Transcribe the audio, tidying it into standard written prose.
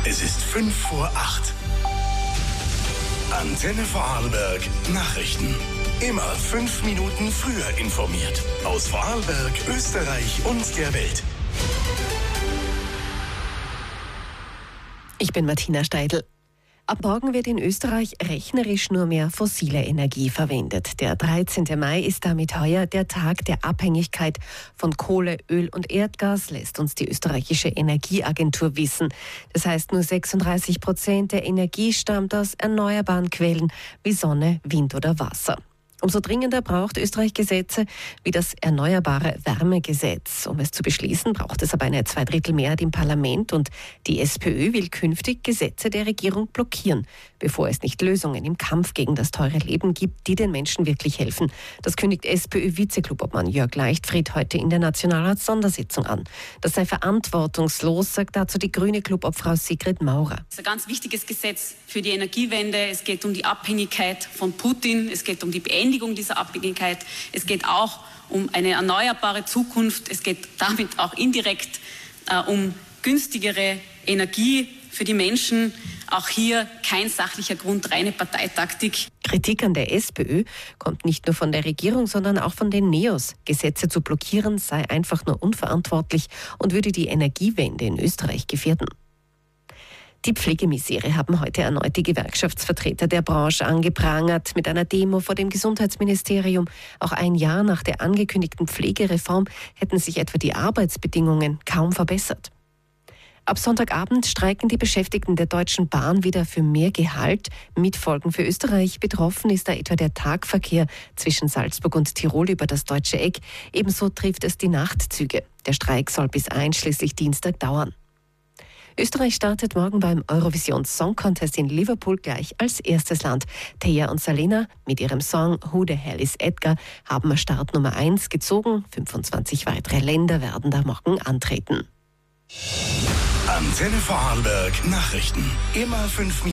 Es ist 7:55. Antenne Vorarlberg Nachrichten. Immer 5 Minuten früher informiert. Aus Vorarlberg, Österreich und der Welt. Ich bin Martina Steidl. Ab morgen wird in Österreich rechnerisch nur mehr fossile Energie verwendet. Der 13. Mai ist damit heuer der Tag der Abhängigkeit von Kohle, Öl und Erdgas, lässt uns die österreichische Energieagentur wissen. Das heißt, nur 36% der Energie stammt aus erneuerbaren Quellen wie Sonne, Wind oder Wasser. Umso dringender braucht Österreich Gesetze wie das Erneuerbare Wärmegesetz. Um es zu beschließen, braucht es aber eine Zweidrittelmehrheit im Parlament und die SPÖ will künftig Gesetze der Regierung blockieren, bevor es nicht Lösungen im Kampf gegen das teure Leben gibt, die den Menschen wirklich helfen. Das kündigt SPÖ-Vizeklubobmann Jörg Leichtfried heute in der Nationalrats-Sondersitzung an. Das sei verantwortungslos, sagt dazu die grüne Klubobfrau Sigrid Maurer. Das ist ein ganz wichtiges Gesetz für die Energiewende. Es geht um die Abhängigkeit von Putin, es geht um die Beendigung dieser Abhängigkeit. Es geht auch um eine erneuerbare Zukunft. Es geht damit auch indirekt um günstigere Energie für die Menschen. Auch hier kein sachlicher Grund, reine Parteitaktik. Kritik an der SPÖ kommt nicht nur von der Regierung, sondern auch von den Neos. Gesetze zu blockieren sei einfach nur unverantwortlich und würde die Energiewende in Österreich gefährden. Die Pflegemisere haben heute erneut die Gewerkschaftsvertreter der Branche angeprangert mit einer Demo vor dem Gesundheitsministerium. Auch ein Jahr nach der angekündigten Pflegereform hätten sich etwa die Arbeitsbedingungen kaum verbessert. Ab Sonntagabend streiken die Beschäftigten der Deutschen Bahn wieder für mehr Gehalt. Mit Folgen für Österreich. Betroffen ist da etwa der Tagverkehr zwischen Salzburg und Tirol über das Deutsche Eck. Ebenso trifft es die Nachtzüge. Der Streik soll bis einschließlich Dienstag dauern. Österreich startet morgen beim Eurovision Song Contest in Liverpool gleich als erstes Land. Thea und Salena mit ihrem Song Who the Hell is Edgar haben Start Nummer 1 gezogen. 25 weitere Länder werden da morgen antreten. Antenne Vorarlberg Nachrichten. Immer 5 Minuten.